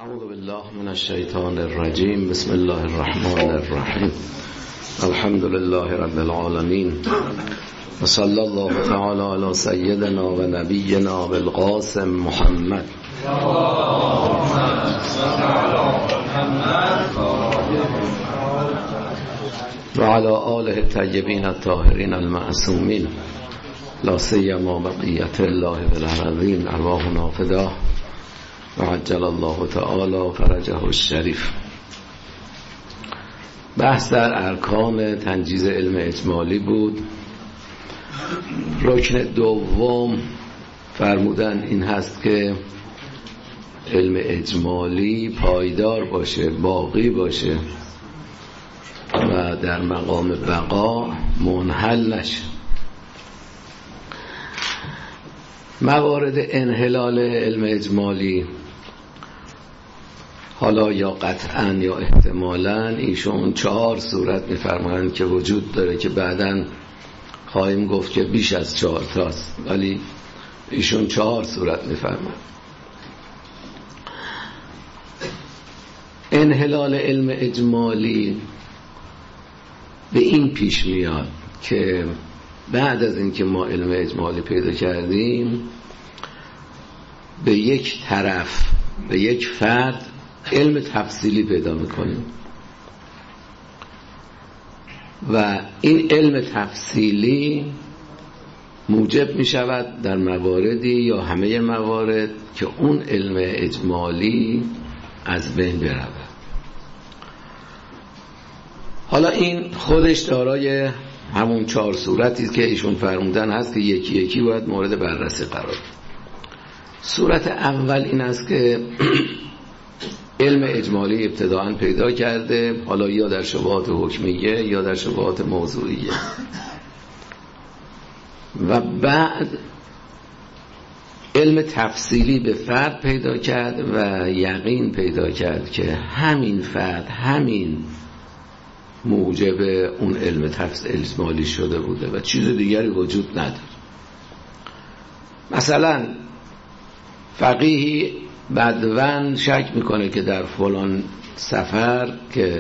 اعوذ بالله من الشیطان الرجیم. بسم الله الرحمن الرحیم. الحمد لله رب العالمین و صلی الله تعالی علی سیدنا و نبینا بالقاسم محمد و علی آله الطیبین الطاهرین المعصومین لا سیما بقیت الله بالارضین. ارواحنا فداه و عجل الله تعالی فرجه الشریف. بحث در ارکان تنجیز علم اجمالی بود. رکن دوم فرمودن این هست که علم اجمالی پایدار باشه، باقی باشه و در مقام بقا منحل نشه. موارد انحلال علم اجمالی، حالا یا قطعا یا احتمالاً، ایشون 4 صورت می‌فرمایند که وجود داره که بعداً خواهیم گفت که بیش از 4 تاست، ولی ایشون 4 صورت می‌فرمایند. انحلال علم اجمالی به این پیش میاد که بعد از اینکه ما علم اجمالی پیدا کردیم، به یک طرف، به یک فرد علم تفصیلی پیدا میکنیم و این علم تفصیلی موجب میشود در مواردی یا همه موارد که اون علم اجمالی از بین برود. حالا این خودش دارای همون 4 صورتی که ایشون فرمودن هست که یکی یکی باید مورد بررسی قرار بگیره. صورت اول این است که علم اجمالی ابتداءً پیدا کرده، حالا یا در شبهات حکمیه یا در شبهات موضوعیه، و بعد علم تفصیلی به فرد پیدا کرد و یقین پیدا کرد که همین فرد، همین موجب اون علم اجمالی شده بوده و چیز دیگری وجود نداره. مثلا فقیهی بدون شک میکنه که در فلان سفر که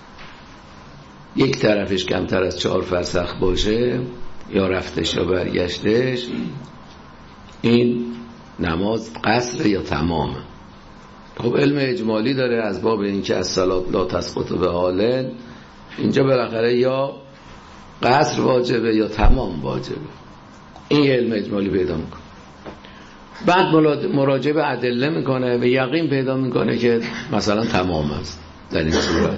یک طرفش کمتر از 4 فرسخ باشه، یا رفتش یا برگشتش، این نماز قصر یا تمامه. خب علم اجمالی داره از باب اینکه از صلات لا تسقط به حالن، اینجا بالاخره یا قصر واجبه یا تمام واجبه. این علم اجمالی پیدا میکنه. بعد مراجعه به ادله میکنه و یقین پیدا میکنه که مثلا تمام است در این صورت.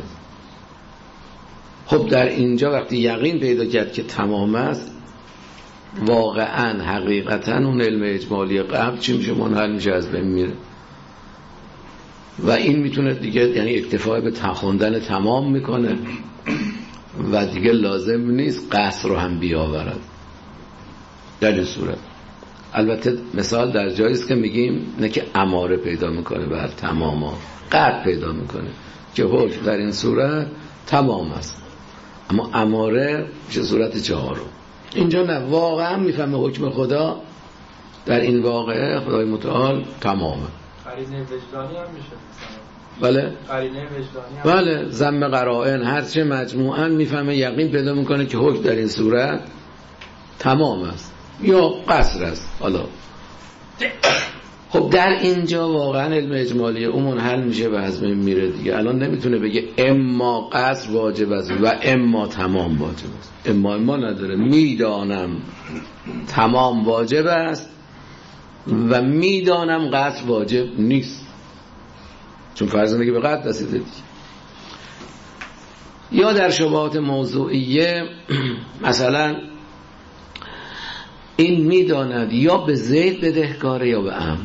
خب در اینجا وقتی یقین پیدا کرد که تمام است، واقعا حقیقتا اون علم اجمالی قبل چی میشه؟ منحل میشه، از بین میره. و این میتونه دیگه، یعنی اکتفا به خوندن تمام میکنه و دیگه لازم نیست قصر رو هم بیاورد در این صورت. البته مثال در جایی است که میگیم نه که اماره پیدا میکنه بر تماما، قطع پیدا میکنه که حکم در این صورت تمام است، اما اماره میشه صورت 4. اینجا نه، واقعا میفهمه حکم خدا در این واقعه خدای متعال تمامه. قرینه وجدانی هم میشه. بله؟ قرینه وجدانی هم. بله، ضم قرائن هرچه مجموعاً میفهمه، یقین پیدا میکنه که حکم در این صورت تمام است یا قصر است. حالا خب در اینجا واقعا علم اجمالی اون منحل میشه و از بین میره دیگه. الان نمیتونه بگه اما قصر واجب است و اما تمام واجب است. اما نداره. میدانم تمام واجب است و میدانم قصر واجب نیست، چون فرض اینه که به قطع رسیده دیگه. یا در شبهات موضوعیه مثلا این میداند یا به زید بدهکاره یا به امر،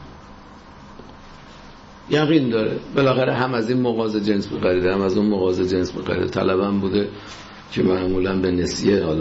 یقین داره بالاخره هم از این مغازه جنس بخریده هم از اون مغازه جنس بخریده، طلبم بوده که معمولا به نسیه. حالا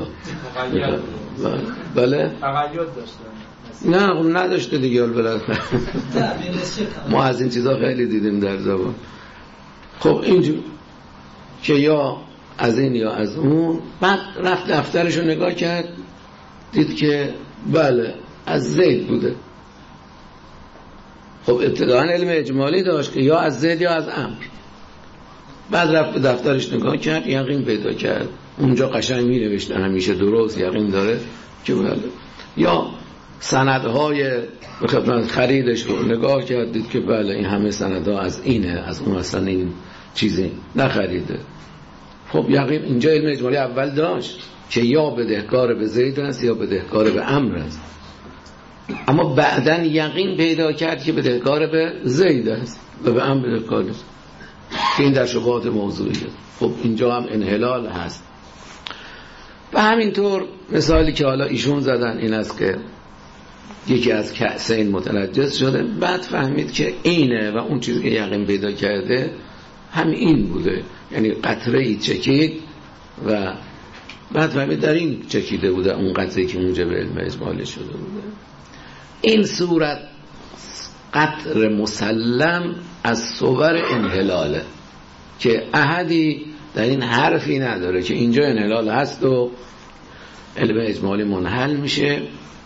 بله تقید داشته؟ نه اون نداشته دیگه. بالاخره ما از این چیزا خیلی دیدیم در زبان. خب اینجور که یا از این یا از اون. بعد رفت دفترشو نگاه کرد، دید که بله از زید بوده. خب ابتداً علم اجمالی داشت که یا از زید یا از امر. بعد رفت به دفترش نگاه کرد، یقین پیدا کرد، اونجا قشنگ می‌نوشته همیشه درست یقین داره که بله. یا سندهای به خدمت خریدش رو نگاه کردید که بله این همه سندها از اینه، از اون اصلا این چیزی نخریده. خب یقین اینجا علم اجمالی اول داشت که یا بدهکار به زید است یا بدهکار به امر است، اما بعدن یقین پیدا کرد که بدهکار به زید است و به امر بدهکار است، که این در شبهات موضوعیه. خب اینجا هم انحلال هست. و همینطور مثالی که حالا ایشون زدن این است که یکی از کأسین متنجس شده، بعد فهمید که اینه و اون چیزی که یقین پیدا کرده هم این بوده، یعنی قطره ای چکید و بعد فهمید در این چکیده بوده اون قطره که موجب علم اجمالی شده بوده. این صورت قطر مسلم از صور انحلاله که احدی در این حرفی نداره که اینجا انحلال هست و علم اجمالی منحل میشه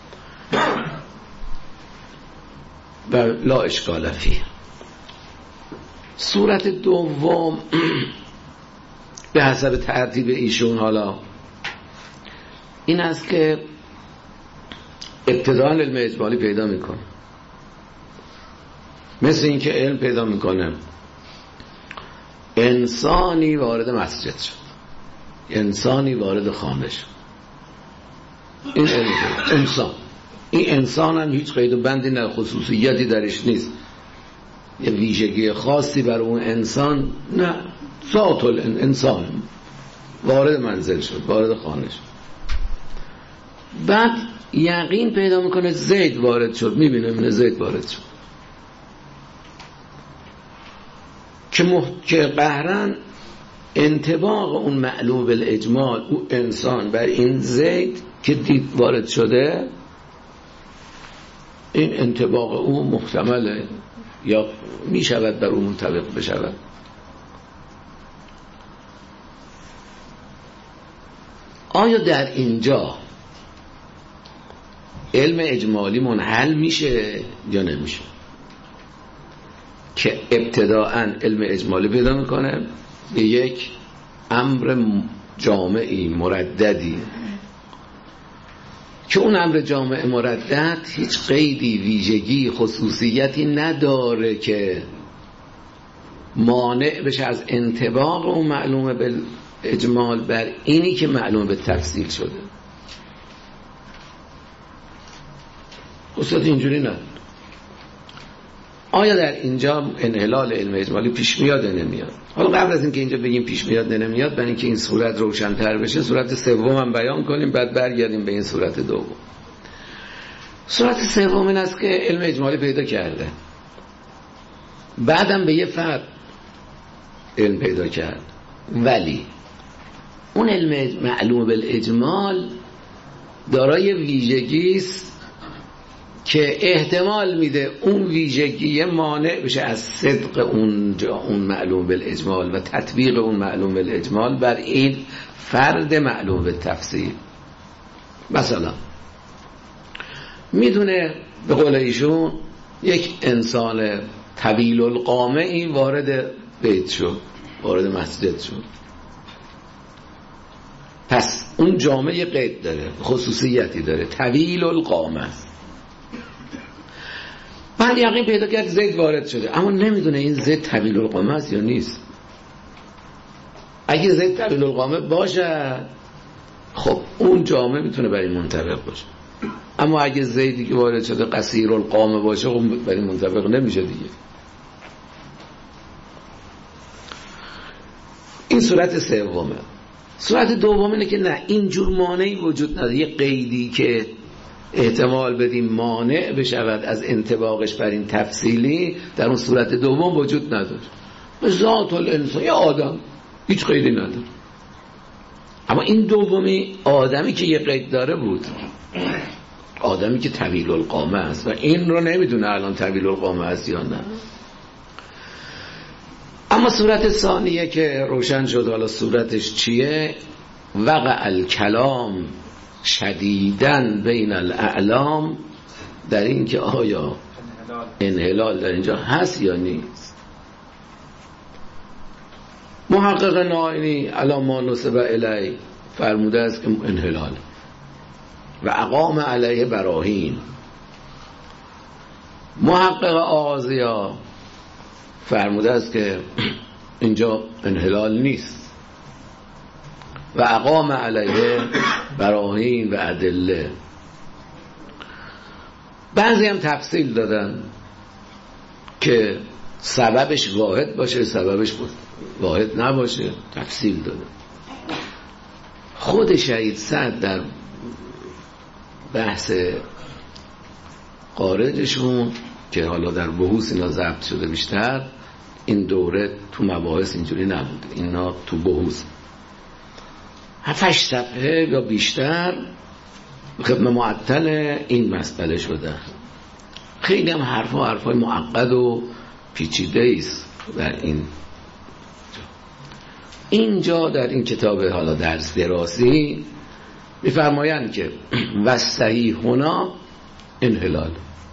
و لا اشکال فیه. صورت دوم به حسب ترتیب ایشون حالا این است که ابتداء علم اجمالی پیدا میکنه، مثل این که علم پیدا میکنه انسانی وارد مسجد شد، انسانی وارد خانه شد، این علم انسان. این انسان هم هیچ قید و بندی نه، خصوصیتی درش نیست، یه ویژگی خاصی بر اون انسان نه، ذات الانسان وارد منزل شد، وارد خانه شد. بعد یقین پیدا میکنه زید وارد شد، میبینه من زید وارد شد که قهرن انطباق اون معلوم بالاجمال اون انسان بر این زید که دید وارد شده، این انطباق او محتمله یا میشود بر اون منطبق بشود. آیا در اینجا علم اجمالی منحل میشه یا نمیشه؟ که ابتداءً علم اجمالی پیدا میکنه به یک امر جامعی مرددی که اون امر جامع مردد هیچ قیدی، ویژگی، خصوصیتی نداره که مانع بشه از انطباق اون معلومه به اجمال بر اینی که معلومه به تفصیل شده. خصوصیت اینجوری نه. آیا در اینجا انحلال علم اجمالی پیش میاد یا نمیاد؟ حالا قبل از اینکه اینجا بگیم پیش میاد یا نمیاد، برای اینکه این صورت روشن‌تر بشه صورت سوم هم بیان کنیم، بعد برگردیم به این صورت دوم. صورت سوم این است که علم اجمالی پیدا کرده، بعدم به یه فرد علم پیدا کرد، ولی اون علم معلوم بالاجمال دارای ویژگی است که احتمال میده اون ویژگی مانع بشه از صدق اون معلوم بالاجمال و تطبیق اون معلوم بالاجمال بر این فرد معلوم بالتفصیل. مثلا میدونه به قول ایشون یک انسان طویل القامه وارد بیت شد، وارد مسجد شد، پس اون جامعه قید داره، خصوصیتی داره، طویل القامه. بعد یقین پیدا کرد زید وارد شده، اما نمیدونه این زید طویل القامه است یا نیست. اگه زید طویل القامه باشه خب اون جامعه میتونه برای منطبق باشه، اما اگه زیدی که وارد شده قصیر القامه باشه خب برای منطبق نمیشه دیگه. این صورت سومه. صورت دوم اینه که نه، اینجور مانعی وجود نداره، یه قیدی که احتمال بدیم مانع بشود از انطباقش بر این تفصیلی در اون صورت دوم وجود نداره. به ذات الانسان یه آدم هیچ قیدی نداره، اما این دومی آدمی که یه قید داره بود، آدمی که طویل القامه است و این رو نمیدونه الان طویل القامه است یا نه. اما صورت ثانیه که روشن شد، حالا صورتش چیه؟ وقع الکلام شدیدن بین الاعلام، در این که آیا انحلال در اینجا هست یا نیست. محقق نائینی علی ما نسب الیه فرموده است که انحلال و اقام علیه براهین. محقق آغازیا فرموده است که اینجا انحلال نیست و اقام علیه براهین و ادله. بعضی هم تفصیل دادن که سببش واحد باشه، سببش واحد نباشه، تفصیل دادن. خود شهید سعد در بحث خارجشون که حالا در بحوث اینا ضبط شده بیشتر، این دوره تو مباحث اینجوری نبود، اینا تو بحوث 7-8 صفحه یا بیشتر خدمه معطل این مسئله شده. خیلی هم حرفای معقد و پیچیده است در اینجا در این کتاب حالا درس دراسی می‌فرمایند که و صحیح هنا انحلال.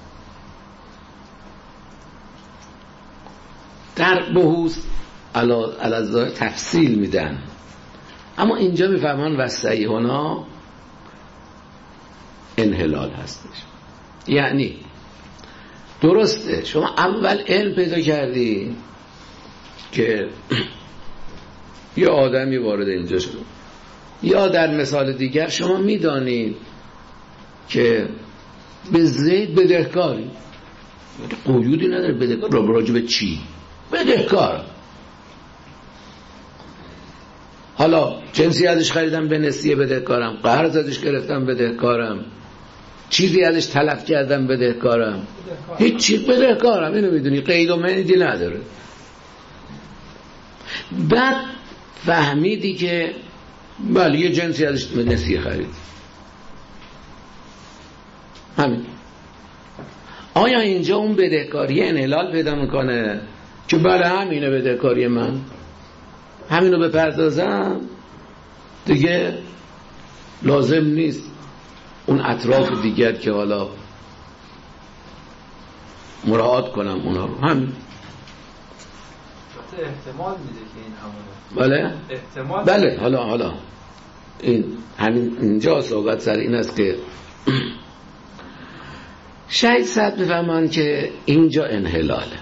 در بحوث علی تفصیل میدن، اما اینجا میفهمن و صحیح هنا انحلال هستش. یعنی درسته شما اول علم پیدا کردی که یه آدمی وارد اینجا شد، یا در مثال دیگر شما میدانید که به زید بدهکاری، قیودی نداره بدهکار راجع به چی، بدهکار. حالا جنسی ازش خریدم به نسیه بدهکارم، قرض ازش گرفتم بدهکارم، چیزی ازش تلف کردم بدهکارم، هیچ چیز بدهکارم. اینو میدونی، قید و مندی نداره. بعد فهمیدی که بله یه جنسی ازش به نسیه خرید، همین. آیا اینجا اون بدهکاری انحلال پیدا میکنه که بله همینه بدهکاری من، همینو بپردازم دیگه، لازم نیست اون اطراف دیگر که حالا مراعات کنم اونا رو. همین احتمال میده که این همونه. بله احتمال بله. حالا این همین اینجا صحبت سر این است که شاید صد بفهمن که اینجا انحلاله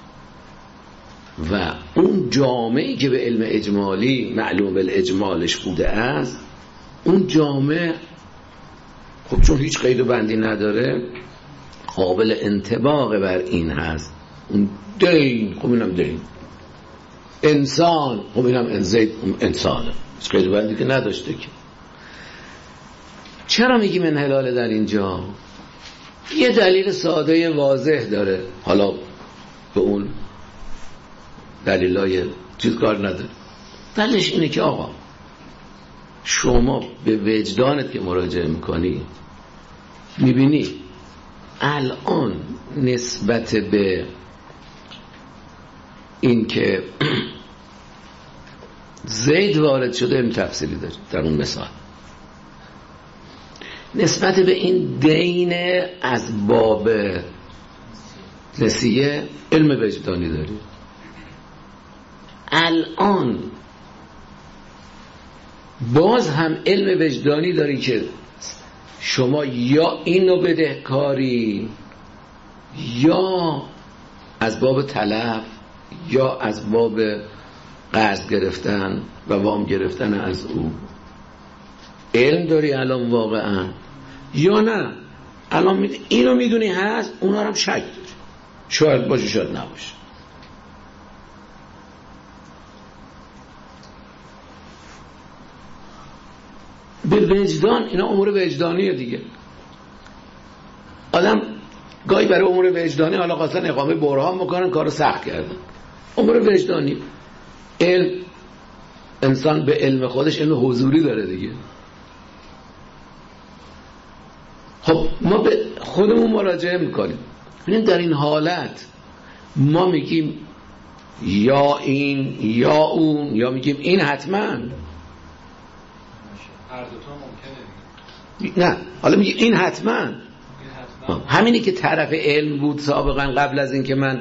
و اون جامعی که به علم اجمالی معلوم بالاجمالش بوده است، اون جامعه خب چون هیچ قید و بندی نداره قابل انطباق بر این هست. اون دین، خب اینم دین، انسان، خب اینم انسانه، هیچ قید و بندی که نداشته. که چرا میگیم انحلاله در اینجا؟ یه دلیل ساده واضح داره، حالا به اون دلیلای چیز کار نداره. دلیلش اینه که آقا شما به وجدانت که مراجعه میکنی میبینی الان نسبت به این که زید وارد شده علم تفصیلی داری در اون مثال، نسبت به این دین از باب نسیه علم وجدانی داری. الان باز هم علم وجدانی داری که شما یا اینو بدهکاری یا از باب تلف یا از باب قرض گرفتن و وام گرفتن از او علم داری الان واقعا، یا نه الان اینو میدونی هست، اونا هم شک داری، شاید باشه شاید نباشه. به وجدان، اینا امور وجدانیه دیگه. آدم گاهی برای امور وجدانی حالا خواستن اقامه برهان میکنن، کارو سخت کردن. امور وجدانی، علم، انسان به علم خودش علم حضوری داره دیگه. خب ما به خودمون مراجعه میکنیم، ببینیم در این حالت ما میگیم یا این یا اون، یا میگیم این حتما، هر دوتا ممکنه. نه حالا میگیم این حتما، همینی که طرف علم بود سابقا قبل از این که من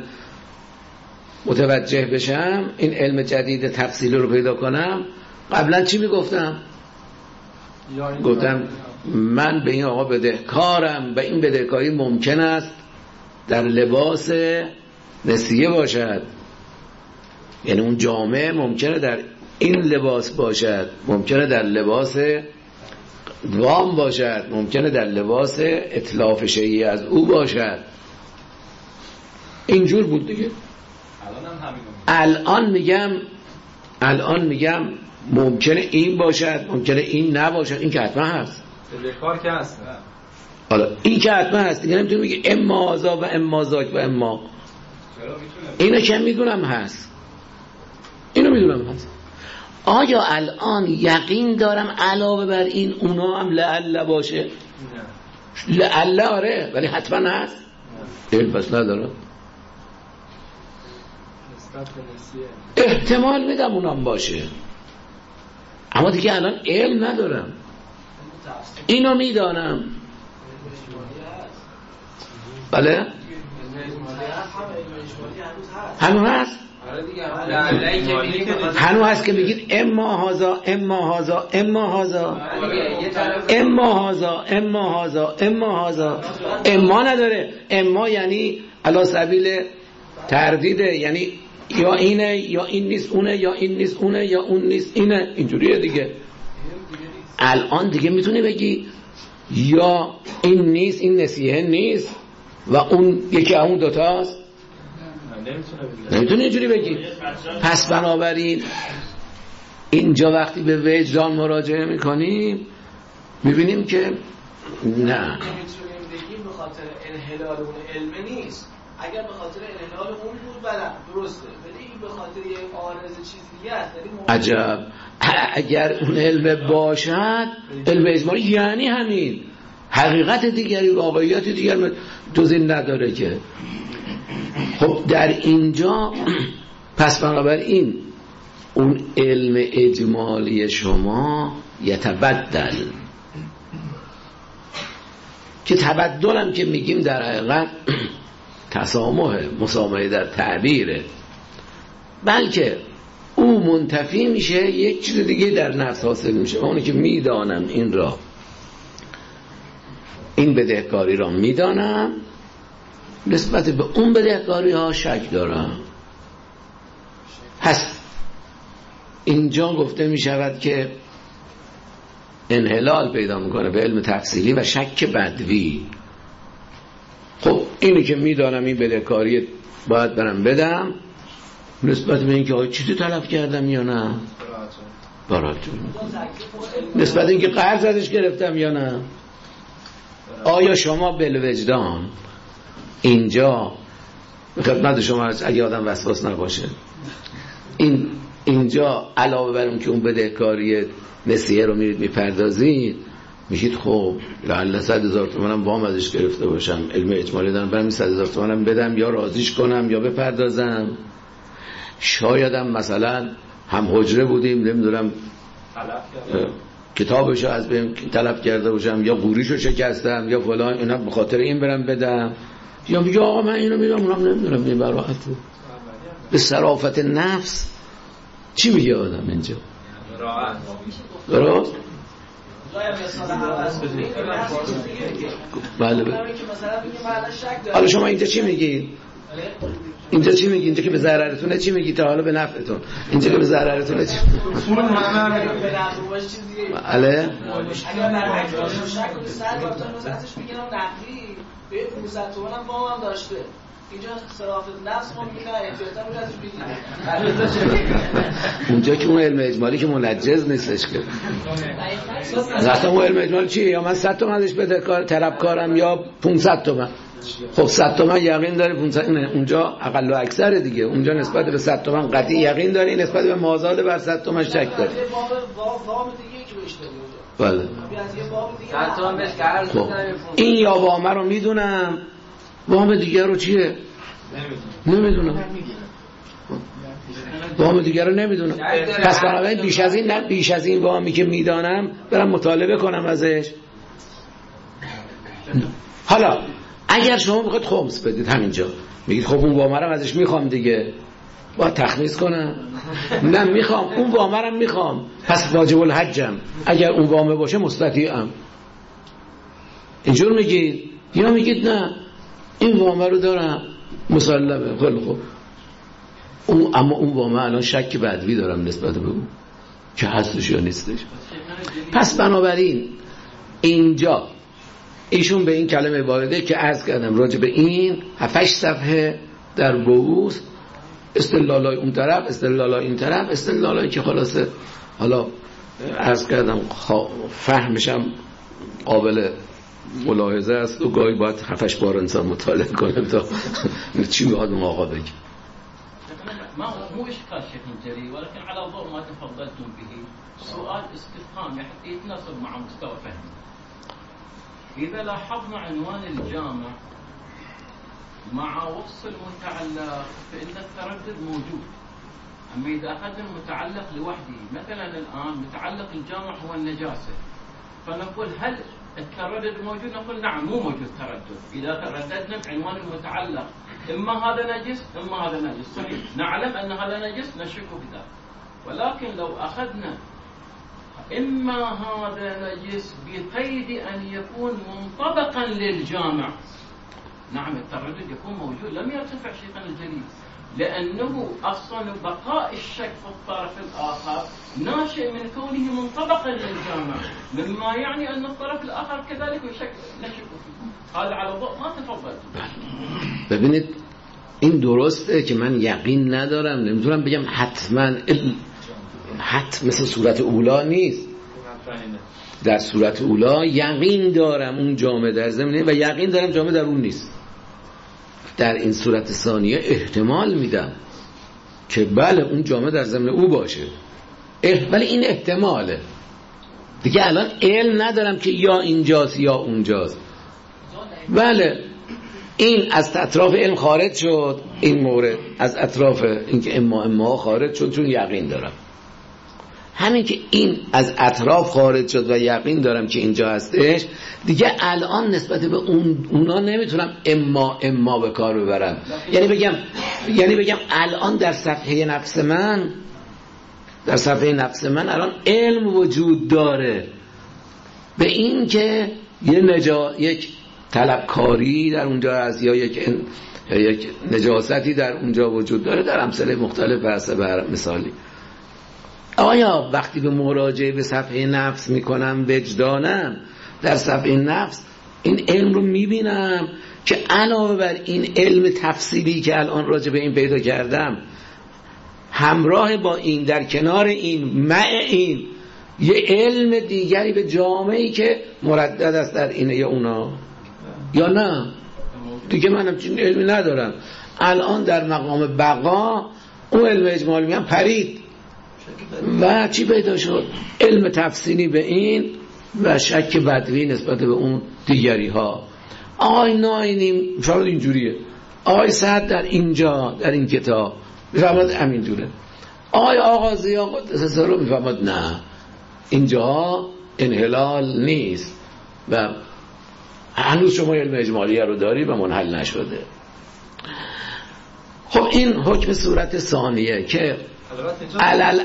متوجه بشم این علم جدید تفصیلی رو پیدا کنم. قبلا چی میگفتم؟ گفتم من به این آقا بدهکارم و این بدهکاری ممکن است در لباس نسیه باشد، یعنی اون جامعه ممکنه در این لباس باشد، ممکنه در لباس وام باشد، ممکنه در لباس اتلاف شیعی از او باشد. اینجور بود دیگه. الان میگم ممکنه این باشد، ممکنه این نباشد. این که حتما هست، کار که هست. حالا این که حتما هست دیگه. نمیتونی بگی اما هذا و اما ذاک و اما. اینو که میدونم هست، اینو میدونم هست. آیا الان یقین دارم علاوه بر این اونا هم لعل باشه؟ لعل آره، ولی حتما هست. این پس ندارم. احتمال میدم اونام باشه، اما دیگه الان علم ندارم. اینو میدانم. بله هنوز هست. هنوز هست که میگید اما هذا اما هذا اما هذا اما هذا اما هذا اما هذا. اما نداره. اما یعنی علی سبیل تردیده، یعنی یا اینه یا این نیست اونه، یا این نیست اونه یا اون نیست اینه. اینجوریه دیگه. الان دیگه میتونی بگی یا این نیست، این نسیه نیست و اون یکی اون دوتاست. نمیتونی اینجوری بگی. پس بنابراین اینجا وقتی به وجدان مراجعه میکنیم میبینیم که نه، نمیتونیم بگیم به خاطر انحلال اون علم نیست. اگر به خاطر انحلال اون بود بله درسته، ولی این به خاطر یک عارض چیز دیگه است. عجب. اگر اون علم باشد، علم اجمالی یعنی همین حقیقت دیگری و واقعیت دیگر جزئی نداره که. خب در اینجا پس بنابراین اون علم اجمالی شما یتبدل، که تبدل هم که میگیم در حقیقت تسامح، مسامحه در تعبیره، بلکه او منتفی میشه، یک چیز دیگه در نفس حاصل میشه. اونی که میدانم این را، این بدهکاری را میدانم، نسبت به اون بدهکاری ها شک دارم. پس اینجا گفته می شود که انحلال پیدا میکنه به علم تفصیلی و شک بدوی. خب اینی که میدانم این بدهکاری باید برم بدم، نسبت به اینکه آیا چیزی تلف کردم یا نه، براتون نسبت به اینکه قرض ازش گرفتم یا نه. آیا شما بالوجدان اینجا خدمت شما هست، اگه آدم وسواس نباشه، اینجا علاوه بر اون که اون بدهکاری نسیه رو میرید میپردازید، میشید خب لعل 100,000 تومانم وام ازش گرفته باشم، علم اجمالی دارم، برم 100,000 تومانم بدم یا راضیش کنم یا بپردازم. شایدم مثلا هم حجره بودیم، نمیدونم کتابشو از بهم طلب کرده باشم یا قوریشو شکستم یا فلان، اینا به خاطر این برم بدم، یا میگه آقا من اینو میدم اونم نمیدونم. این براحت به صرافت نفس چی میگه آدم اینجا؟ درست؟ بله بله. حالا شما اینجا چی میگی؟ اینجا چی میگی؟ اینجا که به ضررتونه چی میگی؟ تا حالا به نفعتون. اینجا که به ضررتونه چی؟ بله. اگر در حجم شک کنید 100 تا ازش میگن نقدی به 500 تومن هم وام هم داشته. اینجا صرافت نفس ما میگه احتیاطا رو ازش بگیرید. اونجا که اون علم اجمالی که منجز نیستش که. مثلا اون علم اجمالی چیه؟ یا من 100 تومن ازش بده طلبکارم یا 500 تومن. خب 100 تومن یقین داری 500 نه، اونجا اقل و اکثر دیگه. اونجا نسبت به 100 تومن قطعی یقین داری، نسبت به مازاد بر 100 تومن شک داری. وام دیگه که بهش بله. خب این یا وامه رو میدونم، وام دیگر رو چیه؟ نمیدونم. وام دیگر رو نمیدونم. پس بنابراین بیش از این وامی که میدانم برم مطالبه کنم ازش. حالا اگر شما میخواید خمس بدید همینجا میگید خب اون وامه رو ازش میخوام دیگه، با تخمیس کنم؟ نه میخوام اون وامه رو میخوام، پس واجب الحجم، اگر اون وامه باشه مستطیعم. اینجور میگید یا میگید نه این وامه رو دارم مسلمه، خیلی خوب اما اون وامه الان شک بدوی دارم نسبت به اون که هستش یا نیستش. پس بنابراین اینجا ایشون به این کلمه وارده که عرض کردم راجع به این 7-8 صفحه در بوز استدلالای اون طرف، استدلالای این طرف، استدلالایی که خلاصه حالا عرض کردم فهمشم قابل ملاحظه است و گاهی باید 7-8 بار انسان مطالعه کنه تا چی میخواد اون آقا بگه. ما مو إشكال شيخ جليل، ولكن على ضوء ما تفضلتم به سؤال استفهامي حتى يتناسب مع مستوى فهمي. إذا لاحظنا عنوان الجامع مع وصف المتعلق فإن التردد موجود. أما إذا أخذنا المتعلق لوحده، مثلا الآن متعلق الجامع هو النجاسة، فنقول هل التردد موجود؟ نقول نعم مو موجود تردد. إذا ترددنا بعنوان المتعلق إما هذا نجس إما هذا نجس، صحيح نعلم أن هذا نجس نشك بذلك، ولكن لو أخذنا إما هذا نجس بقيد أن يكون منطبقا للجامع، نعم التردد يكون موجود، لم يرتفع شيئا الجليل، لأنه أصلا بقاء الشك في الطرف الآخر ناشئ من كونه منطبقا للجامع، مما يعني أن الطرف الآخر كذلك نشك فيه. هذا على ضوء ما تفضلت. ببینید این درسته که من یقین ندارم، نمیتونم بگم حتما حتم مثل صورت اولا نیست. در صورت اولا یقین دارم اون جامعه در ضمنه و یقین دارم جامعه در اون نیست. در این صورت ثانیه احتمال میدم که بله اون جامعه در ضمن او باشه، ولی این احتماله دیگه. الان علم ندارم که یا اینجاست یا اونجاست. بله این از اطراف علم خارج شد، این مورد از اطراف این که اما خارج شد چون یقین دارم. همین که این از اطراف خارج شد و یقین دارم که اینجا هستش، دیگه الان نسبت به اونا نمیتونم اما به کار ببرم. یعنی بگم الان در صفحه نفس من الان علم وجود داره به این که یک طلبکاری در اونجا هست یا یک نجاستی در اونجا وجود داره. در امثله مختلف بر مثالی آیا وقتی به مراجعه به صفحه نفس میکنم وجدانم در صفحه نفس این علم رو میبینم که علاوه بر این علم تفصیلی که الان راجع به این پیدا کردم، همراه با این در کنار این مع این یه علم دیگری به جامعه‌ای که مردد است در اینه یا اونا، یا نه دیگه من همچین علمی ندارم. الان در مقام بقا اون علم اجمالی هم پرید و چی پیدا شد؟ علم تفصیلی به این و شک بدوی نسبت به اون دیگری ها. آقای ناینی فراد اینجوریه، آقای سعد در اینجا در این کتاب میفهمد همینجوره، آقای آغازی ها قدس سره میفهمد نه اینجا انحلال نیست و هنوز شما علم اجمالیه رو داری و منحل نشده. خب این حکم صورت ثانیه که علل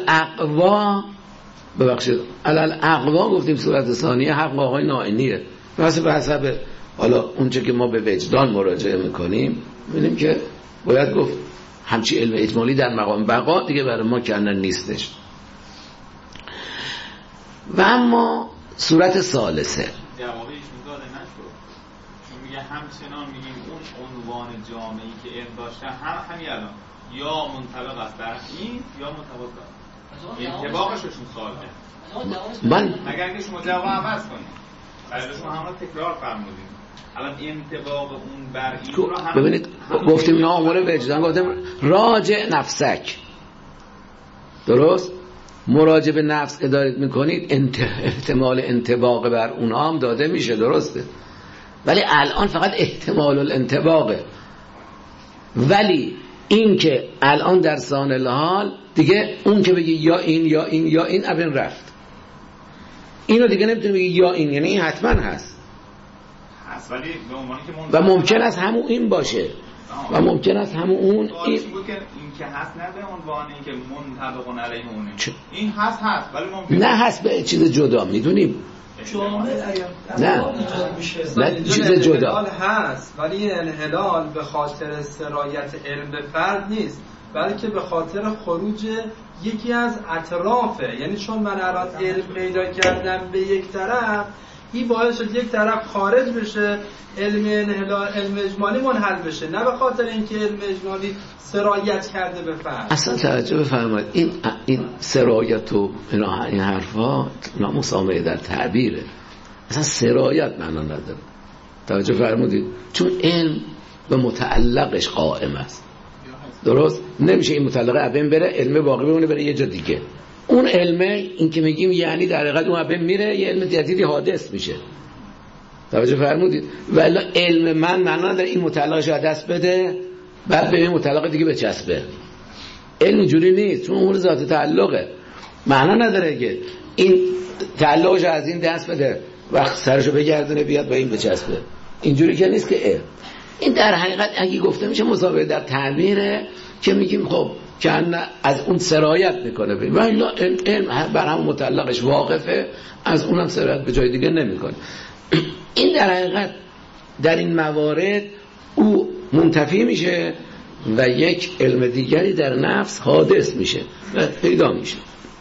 اقوا گفتیم صورت ثانیه حق آقای نائینیه، واسه به حسب حالا اونچه که ما به وجدان مراجعه میکنیم ببینیم که باید گفت همچی علم اجمالی در مقام بقا دیگه برای ما کنن نیستش. و اما صورت ثالثه جوابش داده نشد، چون میگه همچنان میگیم اون عنوان جامعی که علم داشته همین الان یا منطبق است در این یا منطبق است انطباقشون سوال من اگر که شما جواب عوض کنید بعد شما همه تکرار فرمودید الان انطباق اون بر این رو هم ببینید گفتیم نه امور وجدان، گفتیم راجع نفسک، درست؟ مراجعه به نفس که دارید میکنید احتمال انطباق بر اونها هم داده میشه، درسته؟ ولی الان فقط احتمال الانطباقه. ولی این که الان در سان الحال دیگه اون که بگی یا این یا این یا این ابن رفت، اینو دیگه نمیتونه بگی یا این، یعنی این حتما هست. هست ولی به عنوانی که و ممکن است همون این باشه و ممکن است همون اون این بود که این که هست نه به عنوان این که منطبق علیه اونه این هست ولی ممکن نه هست به چیز جدا میدونیم نه چیز جدا هست ولی انحلال به خاطر سرایت علم به فرد نیست بلکه به خاطر خروج یکی از اطرافه. یعنی چون من الان علم پیدا کردم به یک طرف این باعث شد یک طرف خارج بشه علم انحلال علم اجمالی منحل بشه نه به خاطر اینکه علم اجمالی سرایت کرده به فرد. اصلا توجه بفرمایید این سرایت و این حرفا نامسامحه در تعبیره اصلا سرایت معنا نداره. توجه فرمودید چون علم به متعلقش قائم است درست نمیشه این متعلقه ابن بره علم باقی بمونه بره یه جا دیگه اون علمه این که میگیم یعنی در حقیقت اون ابن میره یه علم جدیدی حادث میشه. توجه فرمودید ولی علم من معنا نداره این متعلقش رو دست بده بعد به این متعلق دیگه بچسبه. علم اینجوری نیست چون امور ذات تعلقه معنا نداره که این تعلقش از این دست بده وقت سرشو بگردونه بیاد با این بچسبه اینجوری که نیست که این در حقیقت اگه گفته میشه مسابقه در تعبیره که میگیم خب که از اون سرایت میکنه ولی علم بر هم متعلقش واقفه از اونم سرایت به جای دیگه نمیکنه. این در حقیقت در این موارد او منتفی میشه و یک علم دیگری در نفس حادث میشه و پیدا میشه.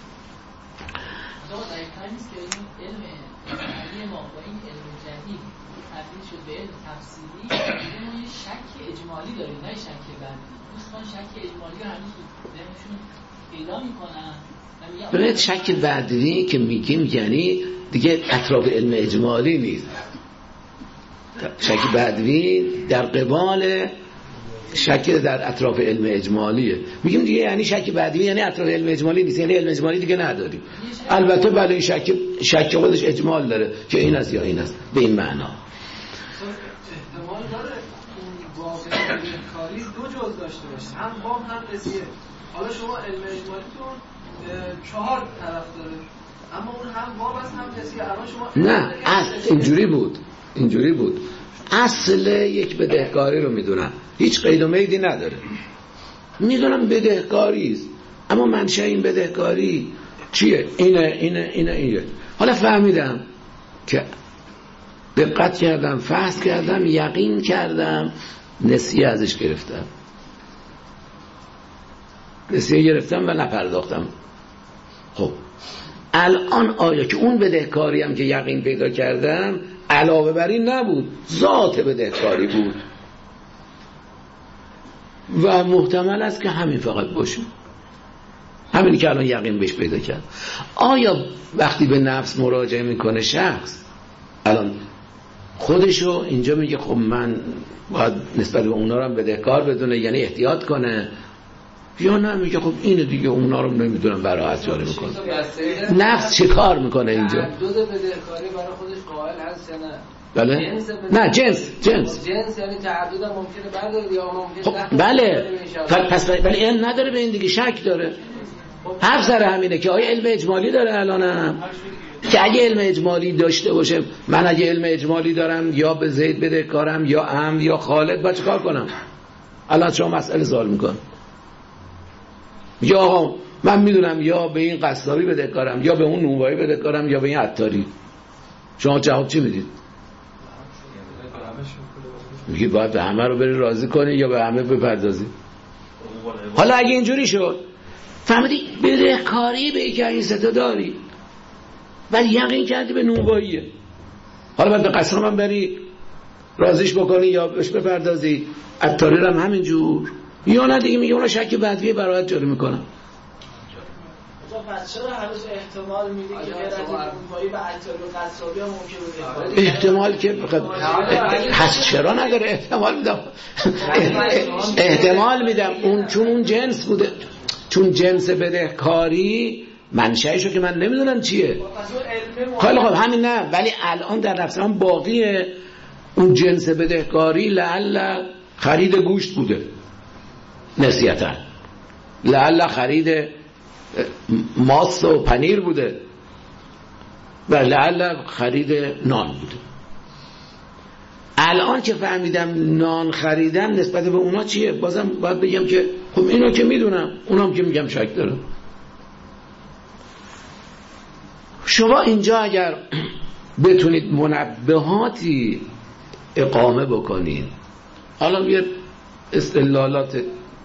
ببینید شک بدوی که میگیم یعنی دیگه اطراف علم اجمالی نیست. شک بدوی در قبال شک در اطراف علم اجمالیه. میگیم دیگه یعنی شک بدوی یعنی اطراف علم اجمالی نیست یعنی علم اجمالی دیگه نداریم. البته بله این شک خودش اجمال داره که این است یا این است به این معنا. احتمال داره اون واقعا کاری دو جز داشته باشه هم باب هم قضیه. حالا شما علم اجمالیتون 4 طرف داره اما اون هم باب است هم قضیه. الان شما نه اینجوری بود اصل یک بدهکاری رو میدونم هیچ قید و میدی نداره میدونم بدهکاری است اما منشأ این بدهکاری چیه اینه حالا فهمیدم که دقت کردم فحص کردم یقین کردم نسیه ازش گرفتم و نپرداختم. خب الان آیا که اون بدهکاری هم که یقین پیدا کردم علاوه بر این نبود ذات بدهکاری بود و محتمل است که همین فقط باشه همینی که الان یقین بهش پیدا کرد. آیا وقتی به نفس مراجعه میکنه شخص الان خودشو اینجا میگه خب من باید نسبت به اونا رو هم بدهکار بدونه یعنی احتیاط کنه یا نه میگه خب اینو دیگه اونا رو نمیدونم براحت جاری میکنه. نفس چه کار میکنه اینجا؟ تعدد بدهکاری برای خودش قائل هست یا نه؟ بله؟ نه جنس یعنی تعدد ممکنه برداره یا ممکنه خب بله پس ولی علم نداره به این دیگه شک داره. حرف سر همینه که آیا علم اجمالی داره الانم که اگه علم اجمالی داشته باشه من اگه علم اجمالی دارم یا به زید بدهکارم یا عمرو یا خالد باید چه کار کنم؟ الان شما مسئله سوال میکن یا آقا من میدونم یا به این قصابی بدهکارم یا به اون نونوایی بدهکارم یا به این عطاری شما جواب چی میدید؟ میگی باید به همه رو بری راضی کنی یا به همه بپردازی. حالا اگه اینجوری شد فهمیدی بدهکاری به یکی این ستا داری ولی یقین کردی به نونواییه حالا باید به قصاب هم بری راضیش بکنی یا بهش بپردازی عطاری هم همینجور یا نه دیگه میگه اونا شک بدوی برایت جاری میکنم. پس چرا هنوز احتمال میدی که غیر از نونوایی و عطاری و قصابی هم ممکنه بوده؟ احتمال که پس چرا نداره احتمال میدم اون چون اون جنس بوده چون جنس بدهکاری منشأشو که من نمیدونم چیه خیلی خب همین نه ولی الان در نفس من باقیه اون جنس بدهکاری لعل خرید گوشت بوده نسیتا لعل خرید ماست و پنیر بوده و لعل خرید نان بوده. الان که فهمیدم نان خریدم نسبت به اونا چیه، بازم باید بگم که خب اینو که میدونم، اونام که میگم شک دارم. شما اینجا اگر بتونید منبهاتی اقامه بکنید، حالا یه استدلالات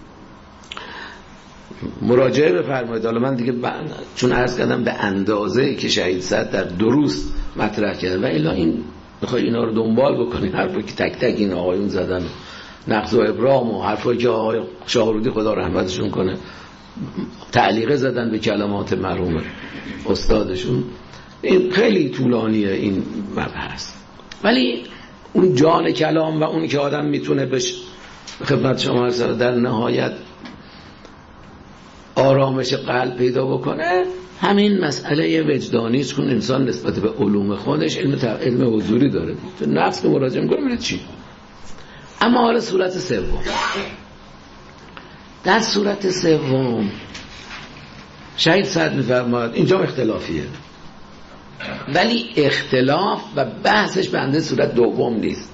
مراجعه بفرمایید. حالا من دیگه چون عرض کردم به اندازه که شهید صدر در دروس مطرح کردن و الا این میخوای اینا رو دنبال بکنید، حرفی که تک تک این آقایون زدن، نقض و ابرام و حرفایی که آقای شاهرودی خدا رحمتشون کنه تعلیقه زدن به کلمات مرحوم استادشون، این خیلی طولانیه این مبحث. ولی اون جان کلام و اون که آدم میتونه بهش خدمت شما در نهایت آرامش قلب پیدا بکنه، همین مسئله وجدانی است که انسان نسبت به علوم خودش علم حضوری داره، تو نفس که مراجعه میکنه میره چی. اما حالا صورت سوم، در صورت سوم شهید صدر میفرماید اینجا اختلافیه، ولی اختلاف و بحثش بنده صورت دوم نیست.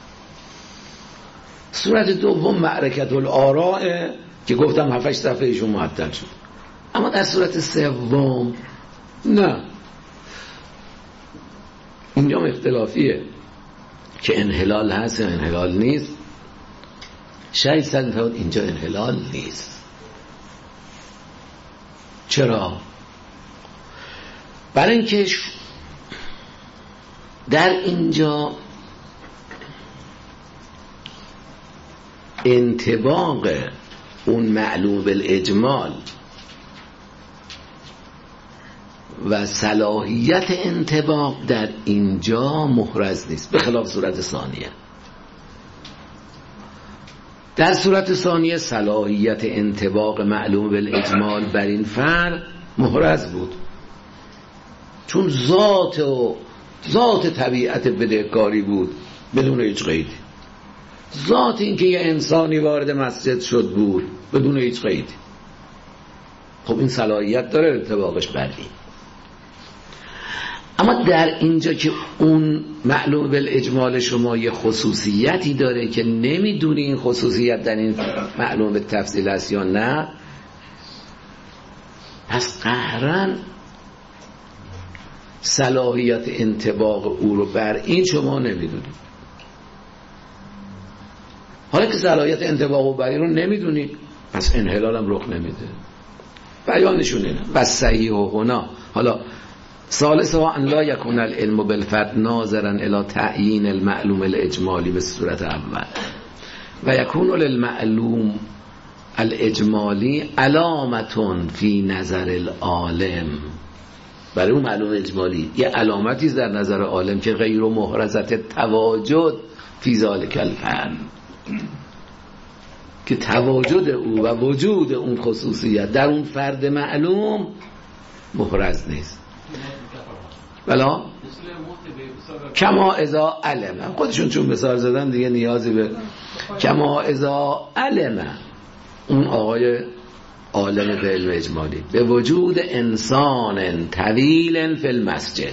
صورت دوم معرکت الآراء که گفتم 7-8 صفحه ایشون معطل شد. اما در صورت سوم نه، اینجا اختلافیه که انحلال هست یا انحلال نیست. شهید صدر میفرماید اینجا انحلال نیست. چرا؟ برای اینکه در اینجا انطباق اون معلوم بالاجمال و صلاحیت انطباق در اینجا محرز نیست، به خلاف صورت ثانیه. در صورت ثانیه صلاحیت انطباق معلوم بالاجمال بر این فرد محرز بود، چون ذات طبیعت بدهکاری بود بدون هیچ قیدی. ذات این که یه انسانی وارد مسجد شد بود بدون هیچ قیدی. خب این صلاحیت داره انطباقش بر این. اما در اینجا که اون معلوم بالاجمال شما یه خصوصیتی داره که نمیدونی این خصوصیت در این معلوم به تفصیل است یا نه، پس قهرن صلاحیت انطباق او رو بر این شما نمیدونید. حالا که صلاحیت انطباق او بر این رو نمیدونید، پس انحلال هم رخ نمیده. بیانشون اینه و صحیح و هنا. حالا ثالثها ان لا یکون العلم بالفرد ناظرا الی تعیین المعلوم الاجمالی به صورت اول و یکون للمعلوم الاجمالی علامتون فی نظر العالم. برای اون معلوم اجمالی یه علامتی در نظر عالم که غیر محرزت تواجد فی ذالک الفرد، که تواجد او و وجود اون خصوصیت در اون فرد معلوم محرز نیست. بلا کما اذا علم، خودشون چون مثال زدن دیگه نیازی به کما اذا علم اون آقای عالم به علم اجمالی به وجود انسان طویل فی المسجد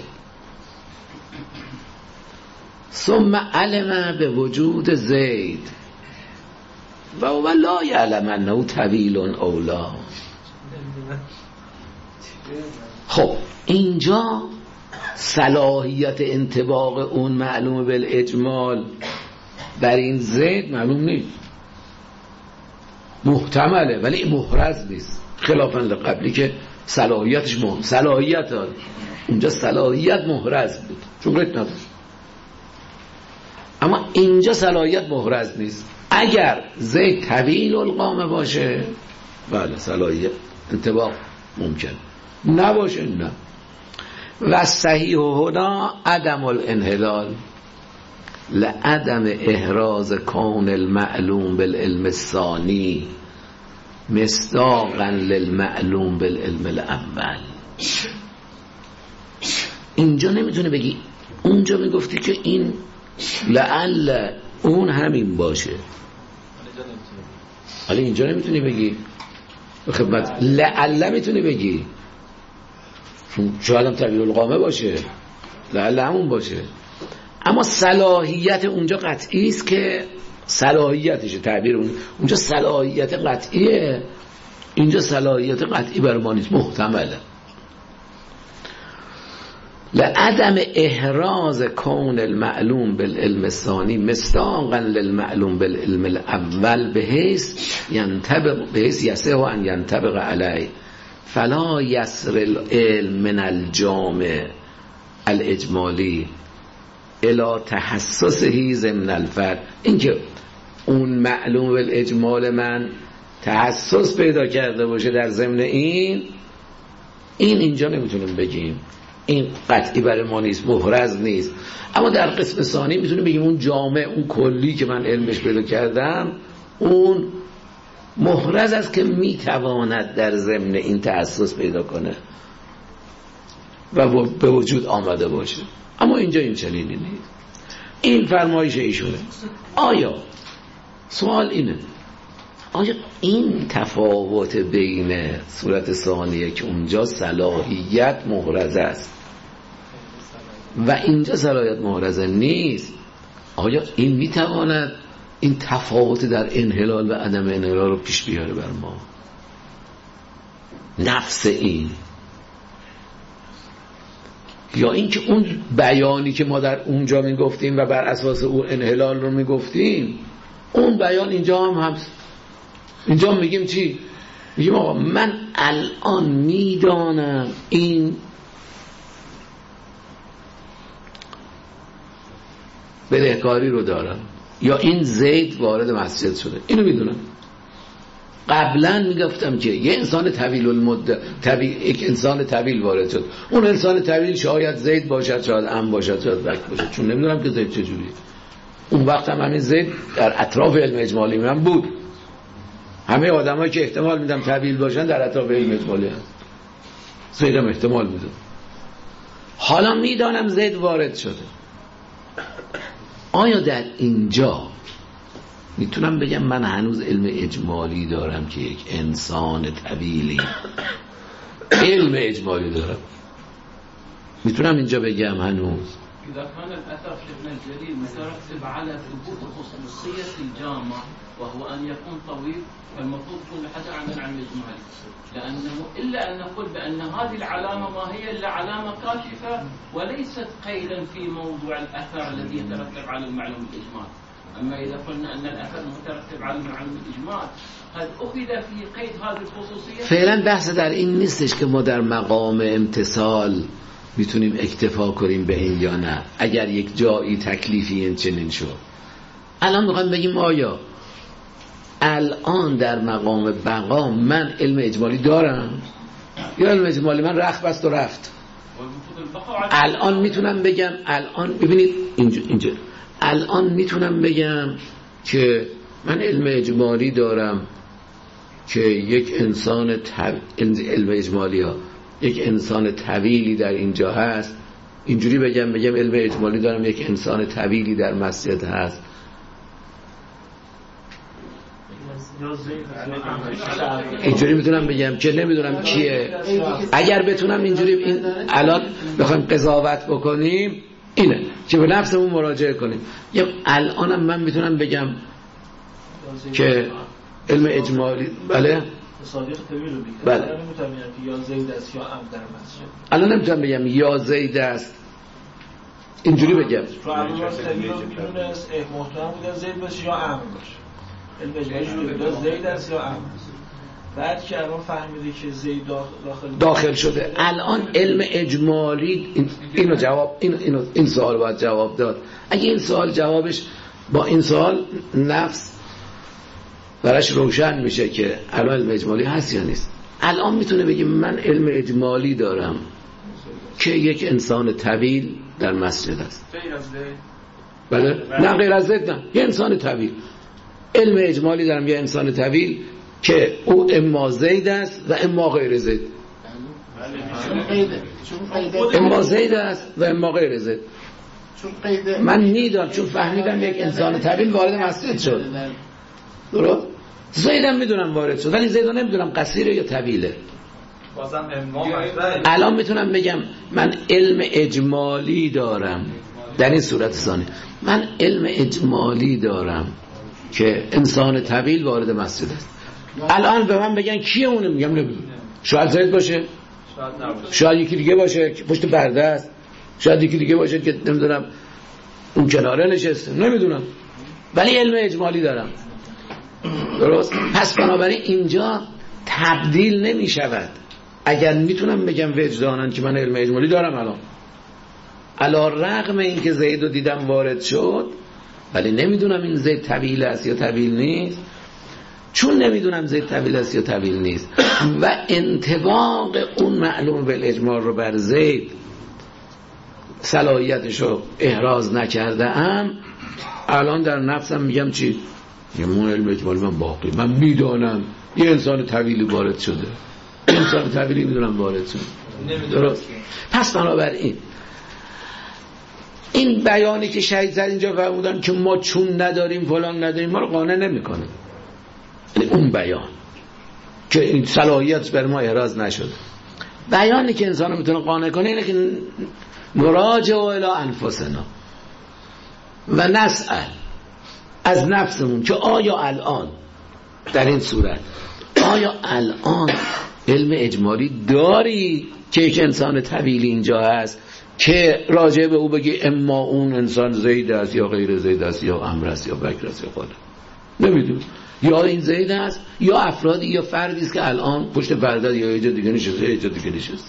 ثم علم به وجود زید و هو لا یعلم انه طویل اولا. خب اینجا صلاحیت انطباق اون معلوم بالاجمال بر این زید معلوم نیست، محتمله ولی محرز نیست، خلافاً لقبلی که صلاحیتش صلاحیت داره. اونجا صلاحیت محرز بود چون رد نداشت، اما اینجا صلاحیت محرز نیست. اگر زید طویل القامه باشه بله صلاحیت انطباق ممکن نباشه نه. و صحیح هنا عدم الانحلال لعدم احراز کون المعلوم بالعلم الثانی مصداقا للمعلوم بالعلم الاول. اینجا نمیتونه بگی، اونجا میگفتی که این لعل اون همین باشه، ولی اینجا نمیتونی بگی خدمت لعل میتونی بگی شاید هم طویل القامه باشه، لعل همون باشه. اما صلاحیت اونجا قطعی است که صلاحیتش تعبیر اونجا صلاحیت قطعیه، اینجا صلاحیت قطعی بر ما نیست، محتمله. لعدم احراز کون المعلوم بالعلم الثانی مصداقا للمعلوم بالعلم الاول بحیث یسه ان ینطبق علیه فلا یسر العلم من الجامع الاجمالی الی تحسسه ضمن الفرد. اینکه اون معلوم بالاجمال من تحسس پیدا کرده باشه در ضمن اینجا نمیتونیم بگیم، این قطعی برای ما نیست، محرز نیست. اما در قسم ثانی میتونیم بگیم اون جامع، اون کلی که من علمش پیدا کردم، اون محرز است که میتواند در ضمن این تأسس پیدا کنه و به وجود آمده باشه. اما اینجا این چنینی نیست. این فرمایش ایشونه. آیا سوال اینه، آیا این تفاوت بین صورت ثانیه که اونجا صلاحیت محرز است و اینجا صلاحیت محرز نیست، آیا این میتواند این تفاوت در انحلال و عدم انحلال رو پیش بیاره بر ما؟ نفس این، یا اینکه اون بیانی که ما در اونجا میگفتیم و بر اساس اون انحلال رو میگفتیم، اون بیان اینجا هم هست. اینجا میگیم چی؟ میگیم آقا من الان میدانم این بدهکاری رو دارم، یا این زید وارد مسجد شده، اینو میدونم. قبلا میگفتم که یه انسان طویل المدت یک انسان طویل وارد شد، اون انسان طویل شاید زید باشد، شاید ام باشد، شاید بک باشد، چون نمیدونم که زید چجوریه. اون وقت هم همین زید در اطراف علم اجمالی من بود. همه آدمایی که احتمال میدم طویل باشن در اطراف علم اجمالی هست، زیدم احتمال میدم. حالا میدانم زید وارد شده. آیا در اینجا میتونم بگم من هنوز علم اجمالی دارم که یک انسان طویلی علم اجمالی دارم؟ میتونم اینجا بگم هنوز؟ إذا كان الأثر شيخنا الجليل مترتب على ثبوت خصوصية الجامع وهو أن يكون طويل، فالمفروض كل حدا عن العلم الإجمالي، لأنه إلا أن نقول بأن هذه العلامة ما هي إلا علامة كاشفة وليست قيدا في موضوع الأثر الذي يترتب على المعلوم الإجمالي. أما إذا قلنا أن الأثر مترتب على المعلوم الإجمال قد أخذ في قيد هذه الخصوصية. فعلا بحث در این نیستش که ما در مقام امتثال میتونیم اکتفا کنیم به این یا نه. اگر یک جایی تکلیفی این چنین شد، الان میخوایم بگیم آیا الان در مقام بقا من علم اجمالی دارم یا علم اجمالی من رخت بست و رفت؟ الان میتونم بگم، الان ببینید اینجا الان میتونم بگم که من علم اجمالی دارم که یک انسان علم اجمالی ها یک انسان طویلی در اینجا هست، اینجوری بگم علم اجمالی دارم یک انسان طویلی در مسجد هست. اینجوری میتونم بگم که نمیدونم کیه. اگر بتونم اینجوری الان بخوایم قضاوت بکنیم اینه که به نفسمون مراجعه کنیم. الانم من میتونم بگم که علم اجمالی بله صادق طویل رو بگم. بله. نمیتونم بگم یا زید است یا ام در مسجد. الان نمیتونم بگم یا زید است، اینجوری بگم. تو الان طویل رو میدونست محتمل بوده زید باشه یا ام باشه. علم اجمالی رو بوده زید است یا ام. بعد که الان فهمیده که زید داخل شده. الان علم اجمالی اینو جواب این سوال باید جواب داد. اگه این سوال جوابش با این سوال نفس براش روشن میشه که الان علم اجمالی هست یا نیست. الان میتونه بگه من علم اجمالی دارم که یک انسان طویل در مسجد است. بله؟ نه غیر از زید نه، یه انسان طویل. علم اجمالی دارم یه انسان طویل که او اما زید است و اما غیر زید. اما زید است و اما غیر زید. من میدونم چون فهمیدم یک انسان طویل وارد مسجد شد. درست؟ زیدم میدونم وارد شد، ولی زیدو نمیدونم قصیره یا طویله. بازم الان میتونم بگم من علم اجمالی دارم در این صورت ثانی من علم اجمالی دارم که انسان طویل وارد مسجد است. الان به من بگن کیه اونه، میگم نمیدونم. شاید زید باشه، شاید یکی دیگه باشه که پشت پرده است، شاید یکی دیگه باشه که نمیدونم اون کناره نشسته، نمیدونم، ولی علم اجمالی دارم. درست؟ پس بنابراین اینجا تبدیل نمی شود. اگر میتونم بگم وجدانن که من علم اجمالی دارم علی رغم این که زید رو دیدم وارد شد، ولی نمیدونم این زید طویل است یا طویل نیست. چون نمیدونم زید طویل است یا طویل نیست و انطباق اون معلوم بالاجمال رو بر زید صلاحیتش رو احراز نکرده ام، الان در نفسم میگم چی؟ من علم اجمالی من باقی، من میدونم یه انسان طویلی وارد شده، انسان طویلی میدونم وارد شده. درست؟ پس بنابراین این بیانی که شهید زد اینجا فرمودن که ما چون نداریم فلان نداریم، ما رو قانع نمیکنه. یعنی اون بیان که این صلاحیت بر ما احراز نشده، بیانی که انسان رو میتونه قانع کنه اینه که نراجع الی انفسنا و نسأل از نفسمون که آیا الان در این صورت آیا الان علم اجمالی داری که یک انسان طویلی اینجا هست که راجع به او بگی اما اون انسان زید است یا غیر زید است یا عمرو است یا بکر است یا خاله، نمیدون، یا این زید است یا افرادی یا فردی است که الان پشت پرده یا یه جا دیگه نشسته یا یه جا دیگه نشسته.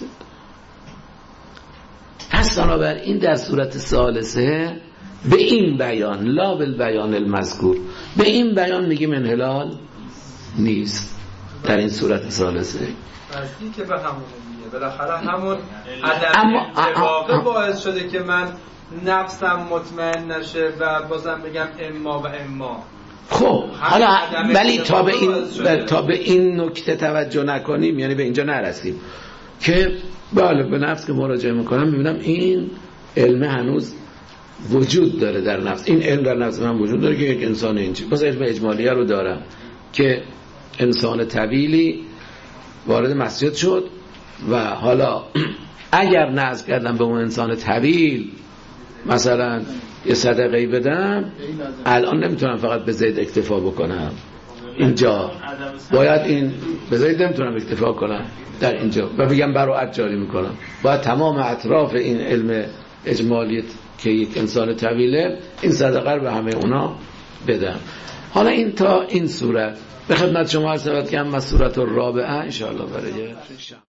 پس بنابراین در صورت ثالثه به این بیان لا بالبیان المذکور، به این بیان میگیم انحلال نیست در این صورت ثالثه. نزدیک که به همون میگه بالاخره همون عدم انطباق باعث شده که من نفسم مطمئن نشه و بازم بگم اما و اما. خب حالا ولی تا به این نکته توجه نکنیم، یعنی به اینجا نرسیم که بله به نفس که مراجعه میکنم میبینم این علم هنوز وجود داره در نفس، این علم در نفس من وجود داره که یک انسان اینجی، پس علم اجمالیه رو دارم که انسان طویلی وارد مسجد شد و حالا اگر نظر کردم به اون انسان طویل مثلا یه صدقه‌ای بدم، الان نمیتونم فقط به زید اکتفا بکنم، اینجا باید این به زید نمیتونم اکتفا کنم در اینجا و بگم براءت جاری میکنم، باید تمام اطراف این علم اجمالیت که یک انسان طویله این صدقه رو به همه اونا بدم. حالا این تا این صورت به خدمت شما عرض شود که اما صورت الرابعه ان شاء الله برای